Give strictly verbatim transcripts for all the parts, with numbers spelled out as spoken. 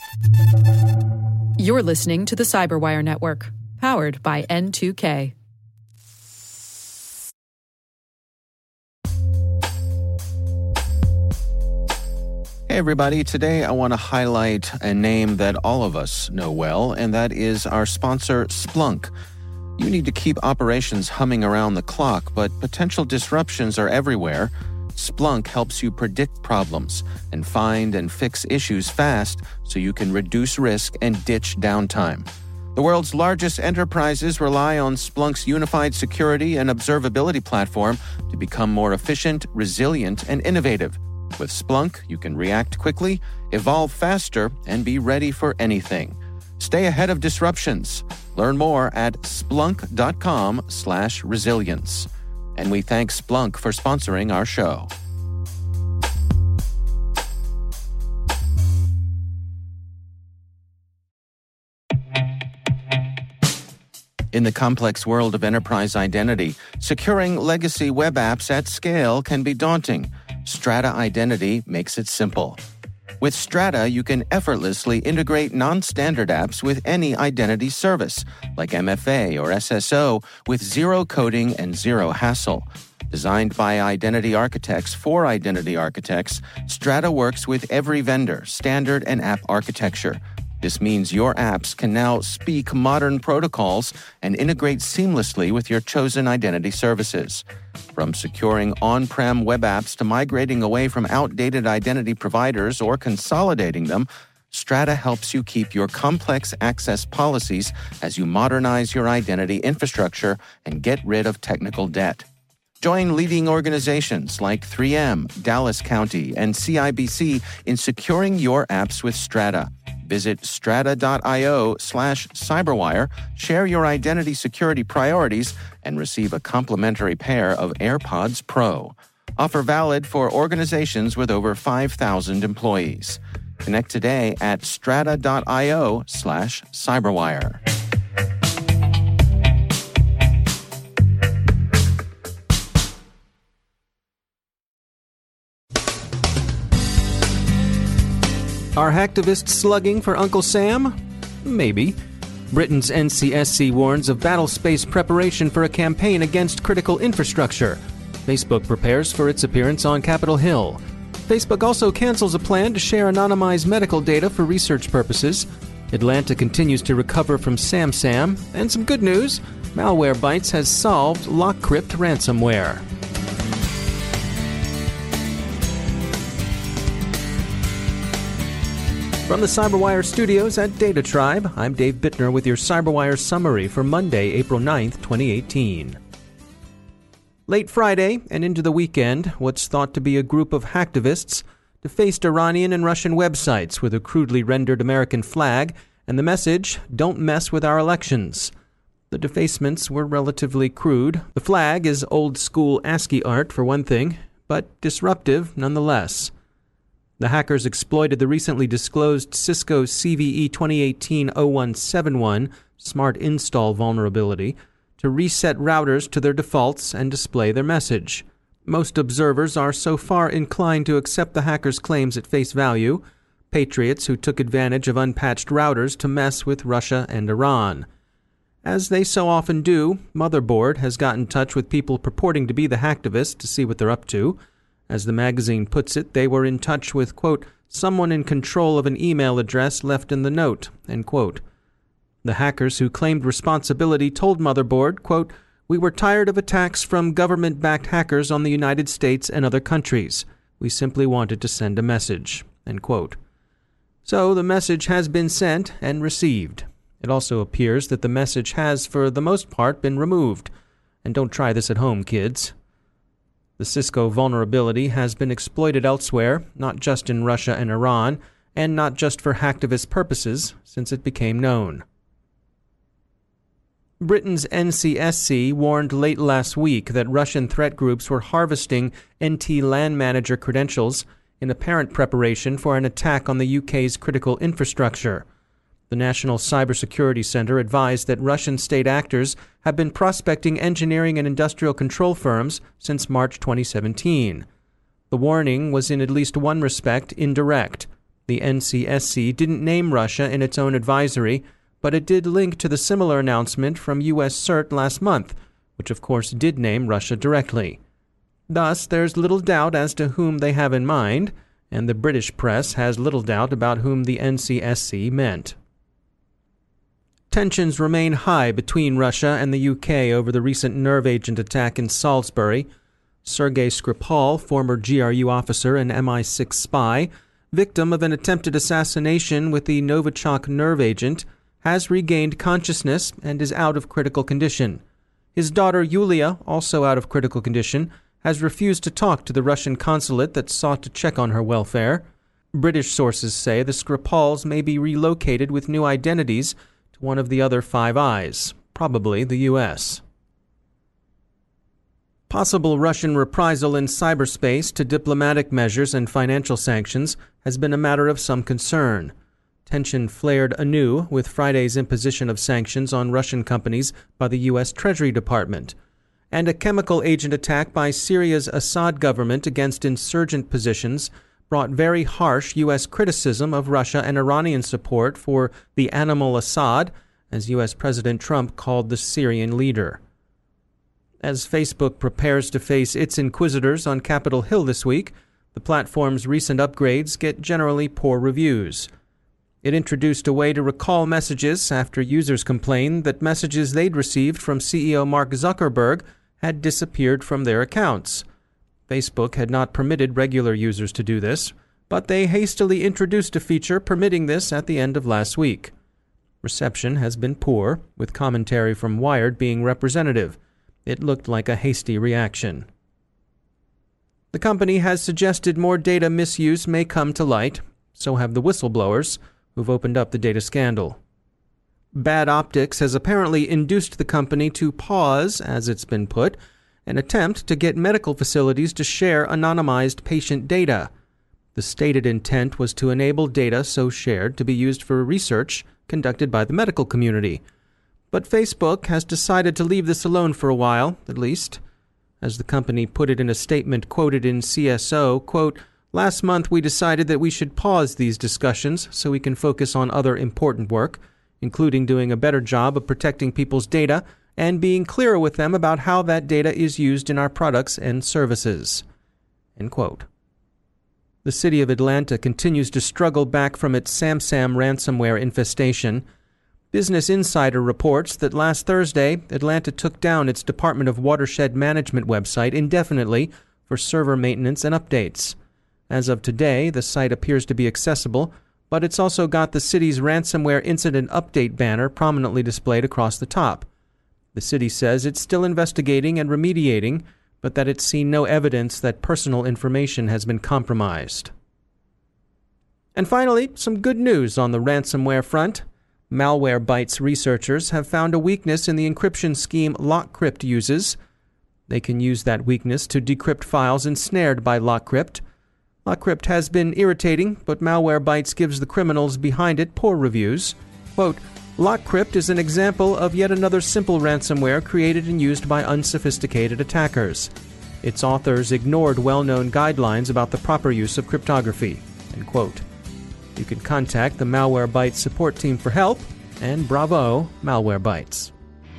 You're listening to the Cyberwire Network, powered by N two K. Hey everybody, today I want to highlight a name that all of us know well, and that is our sponsor, Splunk. You need to keep operations humming around the clock, but potential disruptions are everywhere. Splunk helps you predict problems and find and fix issues fast so you can reduce risk and ditch downtime. The world's largest enterprises rely on Splunk's unified security and observability platform to become more efficient, resilient, and innovative. With Splunk, you can react quickly, evolve faster, and be ready for anything. Stay ahead of disruptions. Learn more at splunk.com slash resilience. And we thank Splunk for sponsoring our show. In the complex world of enterprise identity, securing legacy web apps at scale can be daunting. Strata Identity makes it simple. With Strata, you can effortlessly integrate non-standard apps with any identity service, like M F A or S S O, with zero coding and zero hassle. Designed by identity architects for identity architects, Strata works with every vendor, standard, and app architecture. This means your apps can now speak modern protocols and integrate seamlessly with your chosen identity services. From securing on-prem web apps to migrating away from outdated identity providers or consolidating them, Strata helps you keep your complex access policies as you modernize your identity infrastructure and get rid of technical debt. Join leading organizations like three M, Dallas County, and C I B C in securing your apps with Strata. Visit strata.io slash cyberwire, share your identity security priorities, and receive a complimentary pair of AirPods Pro. Offer valid for organizations with over five thousand employees. Connect today at strata.io slash cyberwire. Are hacktivists slugging for Uncle Sam? Maybe. Britain's N C S C warns of battle space preparation for a campaign against critical infrastructure. Facebook prepares for its appearance on Capitol Hill. Facebook also cancels a plan to share anonymized medical data for research purposes. Atlanta continues to recover from SamSam. And some good news, Malwarebytes has solved LockCrypt ransomware. From the Cyberwire studios at Data Tribe, I'm Dave Bittner with your Cyberwire summary for Monday, April ninth, twenty eighteen. Late Friday and into the weekend, what's thought to be a group of hacktivists defaced Iranian and Russian websites with a crudely rendered American flag and the message, "Don't mess with our elections." The defacements were relatively crude. The flag is old-school ASCII art, for one thing, but disruptive nonetheless. The hackers exploited the recently disclosed Cisco C V E twenty eighteen dash oh one seventy-one smart install vulnerability to reset routers to their defaults and display their message. Most observers are so far inclined to accept the hackers' claims at face value, patriots who took advantage of unpatched routers to mess with Russia and Iran. As they so often do, Motherboard has got in touch with people purporting to be the hacktivists to see what they're up to. As the magazine puts it, they were in touch with, quote, someone in control of an email address left in the note, end quote. The hackers who claimed responsibility told Motherboard, quote, we were tired of attacks from government-backed hackers on the United States and other countries. We simply wanted to send a message, end quote. So the message has been sent and received. It also appears that the message has, for the most part, been removed. And don't try this at home, kids. The Cisco vulnerability has been exploited elsewhere, not just in Russia and Iran, and not just for hacktivist purposes, since it became known. Britain's N C S C warned late last week that Russian threat groups were harvesting N T LAN manager credentials in apparent preparation for an attack on the U K's critical infrastructure. The National Cybersecurity Center advised that Russian state actors have been prospecting engineering and industrial control firms since March twenty seventeen. The warning was in at least one respect indirect. The N C S C didn't name Russia in its own advisory, but it did link to the similar announcement from U S CERT last month, which of course did name Russia directly. Thus, there's little doubt as to whom they have in mind, and the British press has little doubt about whom the N C S C meant. Tensions remain high between Russia and the U K over the recent nerve agent attack in Salisbury. Sergei Skripal, former G R U officer and M I six spy, victim of an attempted assassination with the Novichok nerve agent, has regained consciousness and is out of critical condition. His daughter Yulia, also out of critical condition, has refused to talk to the Russian consulate that sought to check on her welfare. British sources say the Skripals may be relocated with new identities to one of the other Five Eyes, probably the U S. Possible Russian reprisal in cyberspace to diplomatic measures and financial sanctions has been a matter of some concern. Tension flared anew with Friday's imposition of sanctions on Russian companies by the U S Treasury Department, and a chemical agent attack by Syria's Assad government against insurgent positions brought very harsh U S criticism of Russia and Iranian support for the animal Assad, as U S President Trump called the Syrian leader. As Facebook prepares to face its inquisitors on Capitol Hill this week, the platform's recent upgrades get generally poor reviews. It introduced a way to recall messages after users complained that messages they'd received from C E O Mark Zuckerberg had disappeared from their accounts. Facebook had not permitted regular users to do this, but they hastily introduced a feature permitting this at the end of last week. Reception has been poor, with commentary from Wired being representative. It looked like a hasty reaction. The company has suggested more data misuse may come to light. So have the whistleblowers, who've opened up the data scandal. Bad optics has apparently induced the company to pause, as it's been put, an attempt to get medical facilities to share anonymized patient data. The stated intent was to enable data so shared to be used for research conducted by the medical community. But Facebook has decided to leave this alone for a while, at least. As the company put it in a statement quoted in C S O, quote, "Last month we decided that we should pause these discussions so we can focus on other important work, including doing a better job of protecting people's data and being clearer with them about how that data is used in our products and services." End quote. The city of Atlanta continues to struggle back from its SamSam ransomware infestation. Business Insider reports that last Thursday, Atlanta took down its Department of Watershed Management website indefinitely for server maintenance and updates. As of today, the site appears to be accessible, but it's also got the city's ransomware incident update banner prominently displayed across the top. The city says it's still investigating and remediating, but that it's seen no evidence that personal information has been compromised. And finally, some good news on the ransomware front. Malwarebytes researchers have found a weakness in the encryption scheme LockCrypt uses. They can use that weakness to decrypt files ensnared by LockCrypt. LockCrypt has been irritating, but Malwarebytes gives the criminals behind it poor reviews. Quote, "LockCrypt is an example of yet another simple ransomware created and used by unsophisticated attackers. Its authors ignored well-known guidelines about the proper use of cryptography." End quote. You can contact the Malwarebytes support team for help, and bravo, Malwarebytes.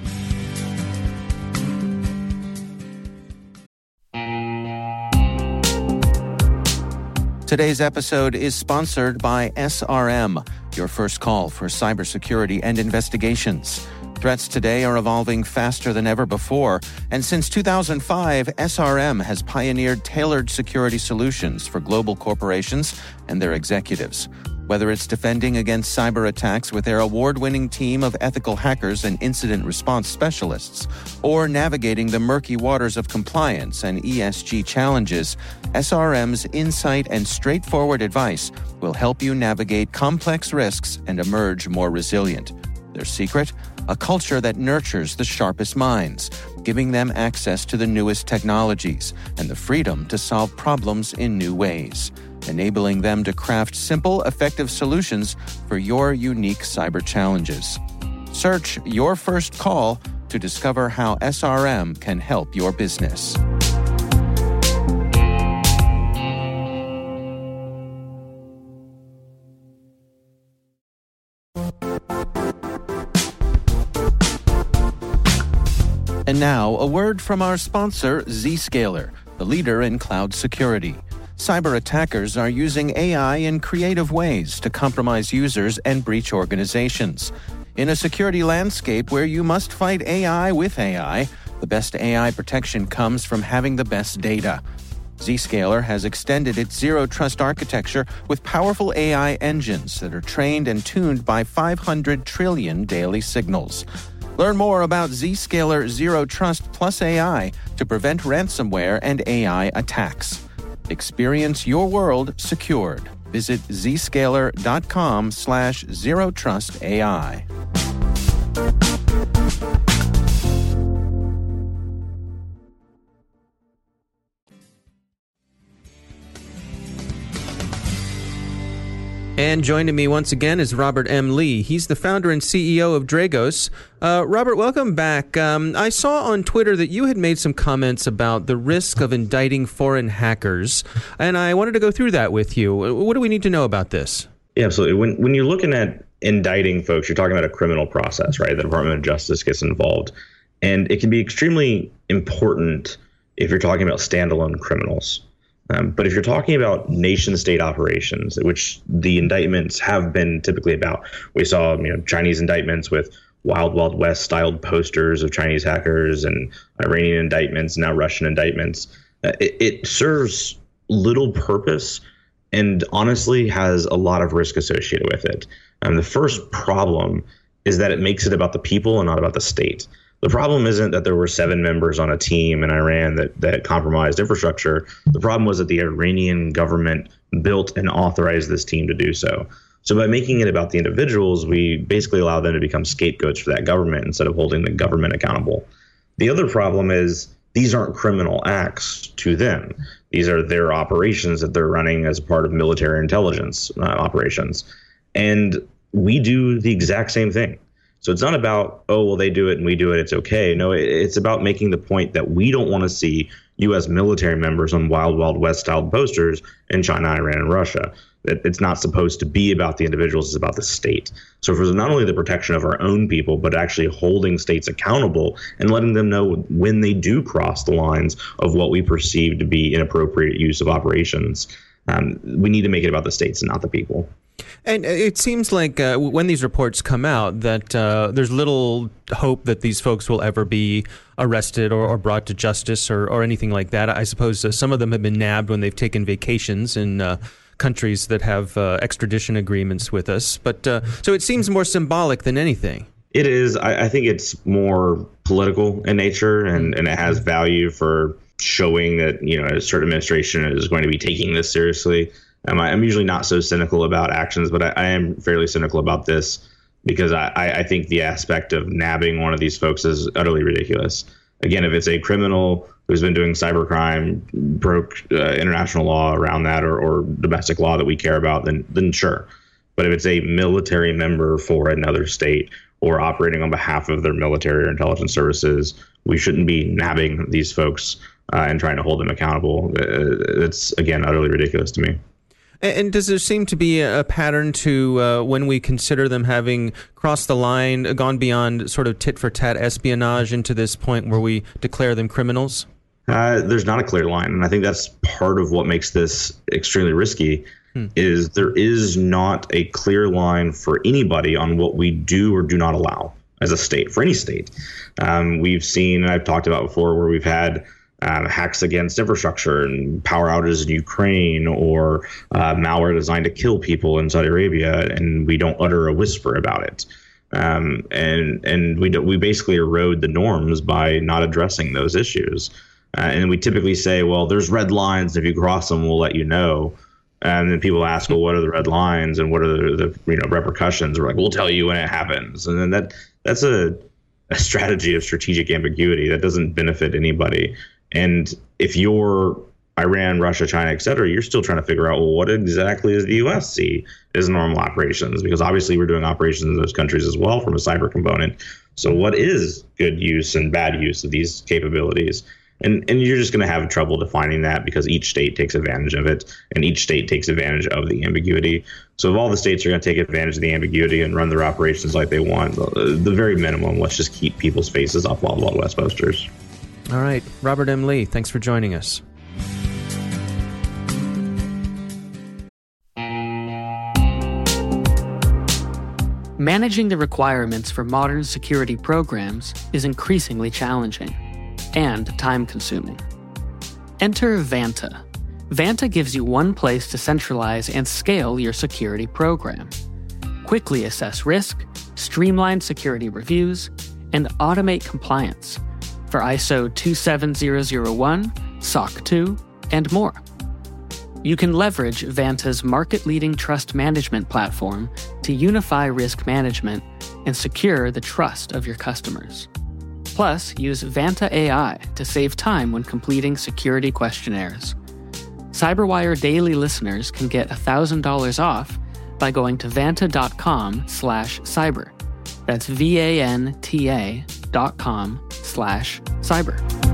Today's episode is sponsored by S R M, your first call for cybersecurity and investigations. Threats today are evolving faster than ever before, and since two thousand five, S R M has pioneered tailored security solutions for global corporations and their executives. Whether it's defending against cyber attacks with their award-winning team of ethical hackers and incident response specialists, or navigating the murky waters of compliance and E S G challenges, S R M's insight and straightforward advice will help you navigate complex risks and emerge more resilient. Their secret? A culture that nurtures the sharpest minds, giving them access to the newest technologies and the freedom to solve problems in new ways, enabling them to craft simple, effective solutions for your unique cyber challenges. Search Your First Call to discover how S R M can help your business. And now, a word from our sponsor, Zscaler, the leader in cloud security. Cyber attackers are using A I in creative ways to compromise users and breach organizations. In a security landscape where you must fight A I with A I, the best A I protection comes from having the best data. Zscaler has extended its Zero Trust architecture with powerful A I engines that are trained and tuned by five hundred trillion daily signals. Learn more about Zscaler Zero Trust Plus A I to prevent ransomware and A I attacks. Experience your world secured. Visit zscaler.com slash zero trust AI. And joining me once again is Robert M. Lee. He's the founder and C E O of Dragos. Uh, Robert, welcome back. Um, I saw on Twitter that you had made some comments about the risk of indicting foreign hackers, and I wanted to go through that with you. What do we need to know about this? Yeah, absolutely. When when you're looking at indicting folks, you're talking about a criminal process, right? The Department of Justice gets involved, and it can be extremely important if you're talking about standalone criminals. Um, but if you're talking about nation-state operations, which the indictments have been typically about, we saw you know Chinese indictments with Wild Wild West-styled posters of Chinese hackers, and Iranian indictments, now Russian indictments. Uh, it, it serves little purpose, and honestly has a lot of risk associated with it. Um, the first problem is that it makes it about the people and not about the state. The problem isn't that there were seven members on a team in Iran that, that compromised infrastructure. The problem was that the Iranian government built and authorized this team to do so. So by making it about the individuals, we basically allow them to become scapegoats for that government instead of holding the government accountable. The other problem is these aren't criminal acts to them. These are their operations that they're running as part of military intelligence uh, operations. And we do the exact same thing. So it's not about, oh, well, they do it and we do it, it's okay. No, it's about making the point that we don't want to see U S military members on Wild Wild West-styled posters in China, Iran, and Russia. It's not supposed to be about the individuals, it's about the state. So for not only the protection of our own people, but actually holding states accountable and letting them know when they do cross the lines of what we perceive to be inappropriate use of operations. Um, we need to make it about the states and not the people. And it seems like uh, when these reports come out that uh, there's little hope that these folks will ever be arrested or, or brought to justice or, or anything like that. I suppose uh, some of them have been nabbed when they've taken vacations in uh, countries that have uh, extradition agreements with us. But uh, so it seems more symbolic than anything. It is. I, I think it's more political in nature, and, and it has value for showing that, you know, a certain administration is going to be taking this seriously. Um, I, I'm usually not so cynical about actions, but I, I am fairly cynical about this because I, I think the aspect of nabbing one of these folks is utterly ridiculous. Again, if it's a criminal who's been doing cybercrime, broke uh, international law around that, or, or domestic law that we care about, then then sure. But if it's a military member for another state or operating on behalf of their military or intelligence services, we shouldn't be nabbing these folks uh, and trying to hold them accountable. Uh, it's, again, utterly ridiculous to me. And does there seem to be a pattern to uh, when we consider them having crossed the line, gone beyond sort of tit-for-tat espionage into this point where we declare them criminals? Uh, there's not a clear line, and I think that's part of what makes this extremely risky, hmm. is there is not a clear line for anybody on what we do or do not allow as a state, for any state. Um, we've seen, and I've talked about before, where we've had Um, hacks against infrastructure and power outages in Ukraine, or uh, malware designed to kill people in Saudi Arabia, and we don't utter a whisper about it. Um, and and we do, we basically erode the norms by not addressing those issues. Uh, and we typically say, well, there's red lines. If you cross them, we'll let you know. And then people ask, well, what are the red lines and what are the, the you know repercussions? We're like, we'll tell you when it happens. And then that that's a, a strategy of strategic ambiguity that doesn't benefit anybody. And if you're Iran, Russia, China, et cetera, you're still trying to figure out, well, what exactly does the U S see as normal operations? Because obviously we're doing operations in those countries as well from a cyber component. So what is good use and bad use of these capabilities? And and you're just going to have trouble defining that because each state takes advantage of it, and each state takes advantage of the ambiguity. So if all the states are going to take advantage of the ambiguity and run their operations like they want, the, the very minimum, let's just keep people's faces off Wild Wild West posters. All right. Robert M. Lee, thanks for joining us. Managing the requirements for modern security programs is increasingly challenging and time-consuming. Enter Vanta. Vanta gives you one place to centralize and scale your security program. Quickly assess risk, streamline security reviews, and automate compliance for I S O two seven zero zero one, S O C two, and more. You can leverage Vanta's market-leading trust management platform to unify risk management and secure the trust of your customers. Plus, use Vanta A I to save time when completing security questionnaires. CyberWire Daily listeners can get one thousand dollars off by going to vanta.com slash cyber. That's V-A-N-T-A dot com slash cyber.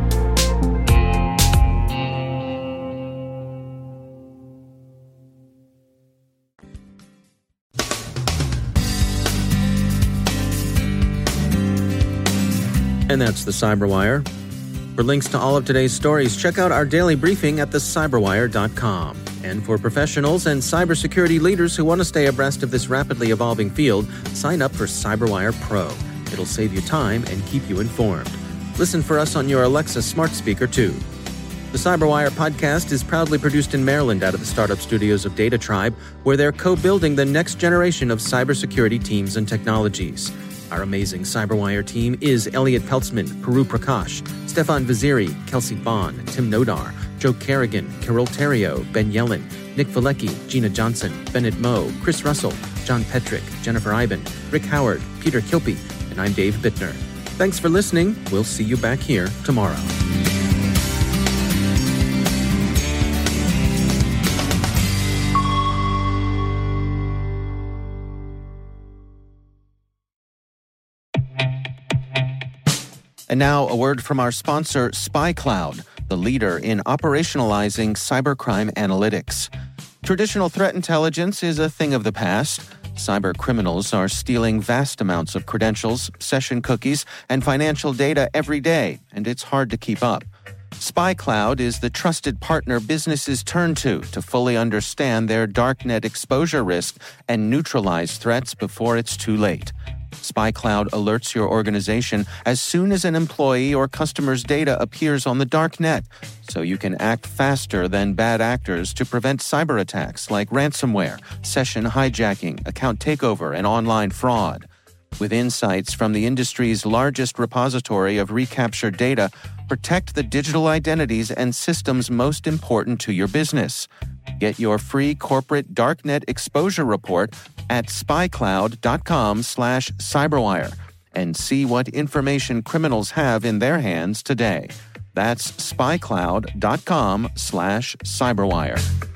And that's the CyberWire. For links to all of today's stories, check out our daily briefing at the cyberwire dot com. And for professionals and cybersecurity leaders who want to stay abreast of this rapidly evolving field, sign up for CyberWire Pro. It'll save you time and keep you informed. Listen for us on your Alexa smart speaker, too. The CyberWire podcast is proudly produced in Maryland out of the startup studios of Data Tribe, where they're co-building the next generation of cybersecurity teams and technologies. Our amazing CyberWire team is Elliot Peltzman, Puru Prakash, Stefan Vaziri, Kelsey Bond, Tim Nodar, Joe Kerrigan, Carol Terrio, Ben Yellen, Nick Valecki, Gina Johnson, Bennett Moe, Chris Russell, John Petrick, Jennifer Iben, Rick Howard, Peter Kilpie, and I'm Dave Bittner. Thanks for listening. We'll see you back here tomorrow. And now a word from our sponsor, SpyCloud, the leader in operationalizing cybercrime analytics. Traditional threat intelligence is a thing of the past. Cyber criminals are stealing vast amounts of credentials, session cookies, and financial data every day, and it's hard to keep up. SpyCloud is the trusted partner businesses turn to to fully understand their darknet exposure risk and neutralize threats before it's too late. SpyCloud alerts your organization as soon as an employee or customer's data appears on the dark net, so you can act faster than bad actors to prevent cyber attacks like ransomware, session hijacking, account takeover, and online fraud. With insights from the industry's largest repository of recaptured data, protect the digital identities and systems most important to your business. Get your free corporate darknet exposure report at spycloud.com slash cyberwire and see what information criminals have in their hands today. That's spycloud.com slash cyberwire.